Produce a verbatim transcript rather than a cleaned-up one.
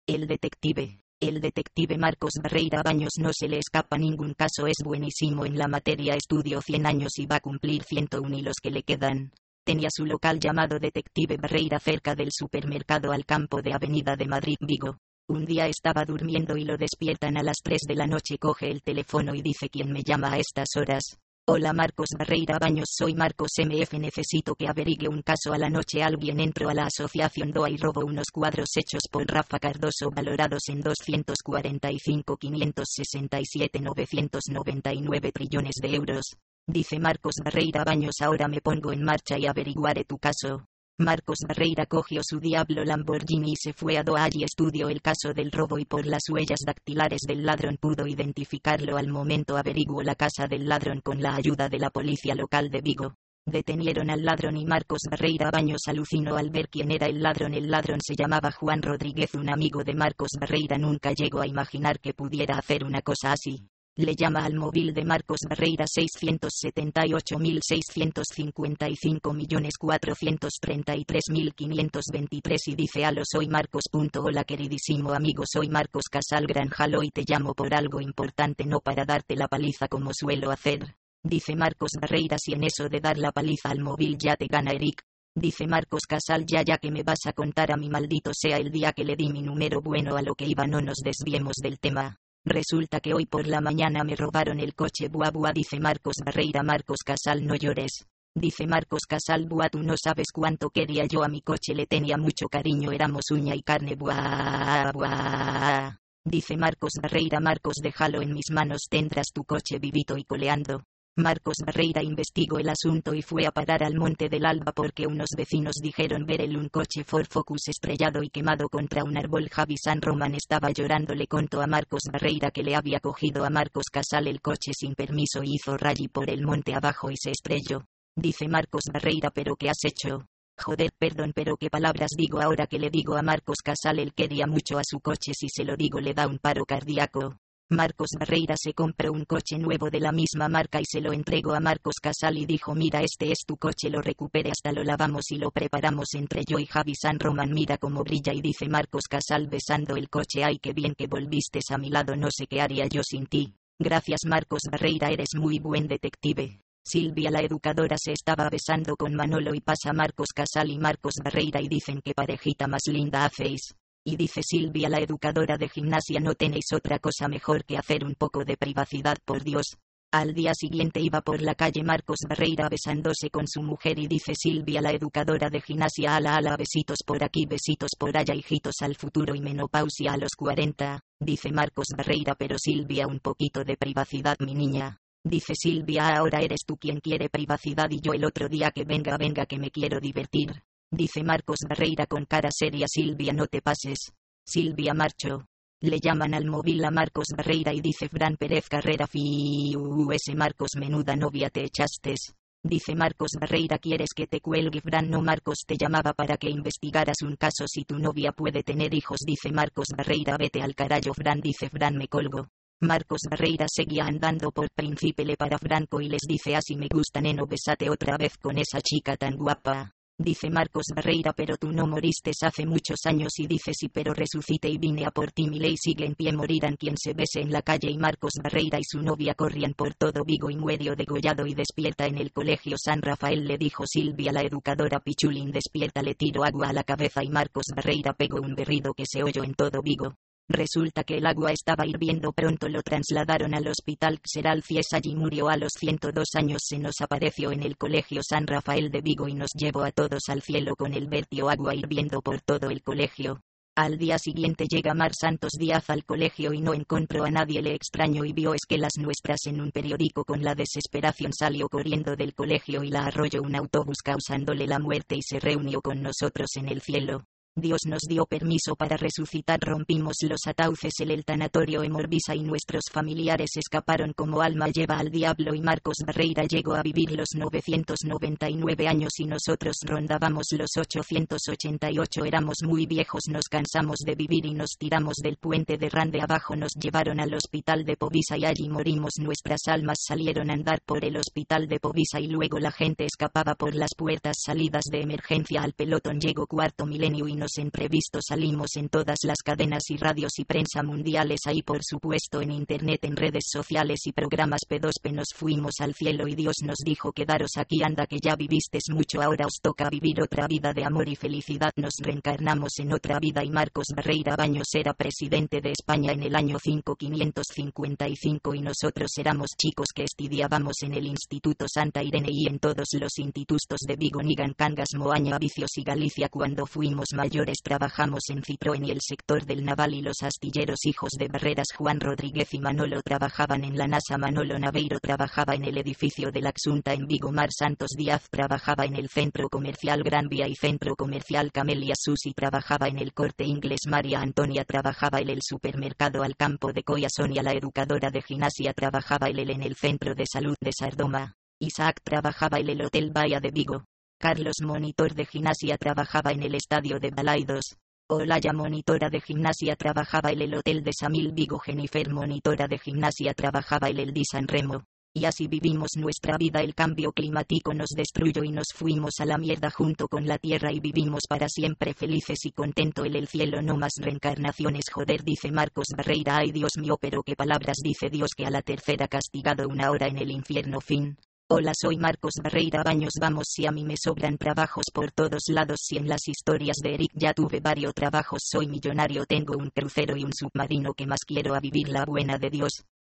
El detective. El detective Marcos Barreira Baños no se le escapa ningún caso, es buenísimo en la materia, estudió cien años y va a cumplir ciento uno y los que le quedan. Tenía su local llamado Detective Barreira cerca del supermercado Alcampo de Avenida de Madrid, Vigo. Un día estaba durmiendo y lo despiertan a las tres de la noche, coge el teléfono y dice: ¿Quién me llama a estas horas? Hola Marcos Barreira Baños, soy Marcos M F, necesito que averigue un caso. A la noche alguien entró a la asociación D O A y robó unos cuadros hechos por Rafa Cardoso valorados en doscientos cuarenta y cinco millones quinientos sesenta y siete mil novecientos noventa y nueve trillones de euros. Dice Marcos Barreira Baños: ahora me pongo en marcha y averiguaré tu caso. Marcos Barreira cogió su Diablo Lamborghini y se fue a D O A y estudió el caso del robo y por las huellas dactilares del ladrón pudo identificarlo. Al momento averiguó la casa del ladrón con la ayuda de la policía local de Vigo. Detenieron al ladrón y Marcos Barreira Baños alucinó al ver quién era el ladrón. El ladrón se llamaba Juan Rodríguez, un amigo de Marcos Barreira. Nunca llegó a imaginar que pudiera hacer una cosa así. Le llama al móvil de Marcos Barreira seiscientos setenta y ocho mil seiscientos cincuenta y cinco millones cuatrocientos treinta y tres mil quinientos veintitrés y dice: aló, soy Marcos. Hola queridísimo amigo, soy Marcos Casal Granjalo y te llamo por algo importante, no para darte la paliza como suelo hacer. Dice Marcos Barreira: si en eso de dar la paliza al móvil ya te gana Eric. Dice Marcos Casal: ya ya que me vas a contar a mi maldito sea el día que le di mi número. Bueno, a lo que iba, no nos desviemos del tema. Resulta que hoy por la mañana me robaron el coche. Buah buah, dice Marcos Barreira. Marcos Casal: no llores. Dice Marcos Casal: buah, tú no sabes cuánto quería yo a mi coche, le tenía mucho cariño, éramos uña y carne. Buah buah. Dice Marcos Barreira: Marcos, déjalo en mis manos, tendrás tu coche vivito y coleando. Marcos Barreira investigó el asunto y fue a parar al Monte del Alba porque unos vecinos dijeron ver el un coche Ford Focus estrellado y quemado contra un árbol. Javi San Román estaba llorando, le contó a Marcos Barreira que le había cogido a Marcos Casal el coche sin permiso y hizo rally por el monte abajo y se estrelló. Dice Marcos Barreira: ¿pero qué has hecho? Joder, perdón, pero qué palabras digo ahora que le digo a Marcos Casal. Él quería mucho a su coche, si se lo digo le da un paro cardíaco. Marcos Barreira se compró un coche nuevo de la misma marca y se lo entregó a Marcos Casal y dijo: mira, este es tu coche, lo recuperé, hasta lo lavamos y lo preparamos entre yo y Javi San Román, mira cómo brilla. Y dice Marcos Casal besando el coche: ay, qué bien que volviste a mi lado, no sé qué haría yo sin ti. Gracias Marcos Barreira, eres muy buen detective. Silvia la educadora se estaba besando con Manolo y pasa Marcos Casal y Marcos Barreira y dicen: qué parejita más linda hacéis. Y dice Silvia la educadora de gimnasia: no tenéis otra cosa mejor que hacer un poco de privacidad, por Dios. Al día siguiente iba por la calle Marcos Barreira besándose con su mujer y dice Silvia la educadora de gimnasia: ala ala, besitos por aquí, besitos por allá, hijitos al futuro y menopausia a los cuarenta. Dice Marcos Barreira: pero Silvia, un poquito de privacidad, mi niña. Dice Silvia: ahora eres tú quien quiere privacidad y yo el otro día que venga venga que me quiero divertir. Dice Marcos Barreira con cara seria: Silvia, no te pases. Silvia marchó. Le llaman al móvil a Marcos Barreira y dice Fran Pérez Carrera: fius Marcos, menuda novia te echastes. Dice Marcos Barreira: ¿quieres que te cuelgue? Fran: no, Marcos, te llamaba para que investigaras un caso, si tu novia puede tener hijos. Dice Marcos Barreira: vete al carajo Fran. Dice Fran: me colgo. Marcos Barreira seguía andando por Príncipe Le para Franco y les dice: así me gusta, neno, besate otra vez con esa chica tan guapa. Dice Marcos Barreira: pero tú no moriste hace muchos años. Y dice: sí, pero resucité y vine a por ti. Mi ley sigue en pie, morirán quien se bese en la calle. Y Marcos Barreira y su novia corrían por todo Vigo y muere degollado y despierta en el colegio San Rafael. Le dijo Silvia la educadora: Pichulín, despierta, le tiró agua a la cabeza y Marcos Barreira pegó un berrido que se oyó en todo Vigo. Resulta que el agua estaba hirviendo, pronto lo trasladaron al hospital Xeral Fies, allí murió a los ciento dos años. Se nos apareció en el colegio San Rafael de Vigo y nos llevó a todos al cielo con el vertió agua hirviendo por todo el colegio. Al día siguiente llega Mar Santos Díaz al colegio y no encontró a nadie. Le extrañó y vio esquelas nuestras en un periódico. Con la desesperación salió corriendo del colegio y la arrolló un autobús causándole la muerte y se reunió con nosotros en el cielo. Dios nos dio permiso para resucitar, rompimos los ataúdes en el tanatorio Emorbisa y nuestros familiares escaparon como alma lleva al diablo. Y Marcos Barreira llegó a vivir los novecientos noventa y nueve años y nosotros rondábamos los ochocientos ochenta y ocho. Éramos muy viejos, nos cansamos de vivir y nos tiramos del puente de Rande abajo. Nos llevaron al hospital de Povisa y allí morimos. Nuestras almas salieron a andar por el hospital de Povisa y luego la gente escapaba por las puertas salidas de emergencia al pelotón. Llegó cuarto milenio y nos estrenos en previsto, salimos en todas las cadenas y radios y prensa mundiales, ahí por supuesto en internet, en redes sociales y programas. P dos P nos fuimos al cielo y Dios nos dijo: quedaros aquí, anda que ya vivistes mucho, ahora os toca vivir otra vida de amor y felicidad. Nos reencarnamos en otra vida y Marcos Barreira Baños era presidente de España en el año cinco mil quinientos cincuenta y cinco y nosotros éramos chicos que estudiábamos en el Instituto Santa Irene y en todos los institutos de Vigo, Nigan, Cangas, Moaña, Vicios y Galicia. Cuando fuimos mayores trabajamos en Citroën y el sector del naval y los astilleros. Hijos de Barreras, Juan Rodríguez y Manolo trabajaban en la NASA. Manolo Naveiro trabajaba en el edificio de la Xunta en Vigo. Mar Santos Díaz trabajaba en el centro comercial Gran Vía y centro comercial Camelia. Susi trabajaba en el Corte Inglés. María Antonia trabajaba en el supermercado Alcampo de Coya. Sonia, la educadora de gimnasia, trabajaba en el, en el centro de salud de Sardoma. Isaac trabajaba en el Hotel Bahía de Vigo. Carlos, monitor de gimnasia, trabajaba en el estadio de Balaidos. Olaya, monitora de gimnasia, trabajaba en el Hotel de Samil Vigo. Jennifer, monitora de gimnasia, trabajaba en el Di San Remo. Y así vivimos nuestra vida. El cambio climático nos destruyó y nos fuimos a la mierda junto con la tierra y vivimos para siempre felices y contento en el cielo. No más reencarnaciones, joder, dice Marcos Barreira. Ay Dios mío, pero qué palabras, dice Dios, que a la tercera castigado una hora en el infierno. Fin. Hola, soy Marcos Barreira Baños. Vamos, si a mí me sobran trabajos por todos lados, si en las historias de Eric ya tuve varios trabajos, soy millonario, tengo un crucero y un submarino, que más quiero a vivir la buena de Dios.